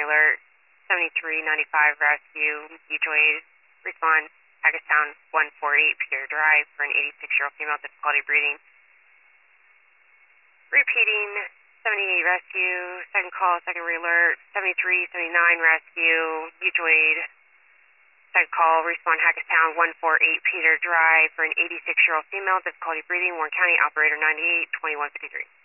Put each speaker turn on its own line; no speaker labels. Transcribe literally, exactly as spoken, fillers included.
alert. seventy-three ninety-five rescue, mutual aid, respond, Hackettstown one forty-eight Peter Drive for an eighty-six-year-old female, difficulty breathing. Repeating, seventy-eight rescue, second call, second alert, seventy-three seventy-nine rescue, mutual aid, second call, respond Hackettstown one forty-eight Peter Drive for an eighty-six-year-old female, difficulty breathing, Warren County, operator ninety-eight twenty-one fifty-three.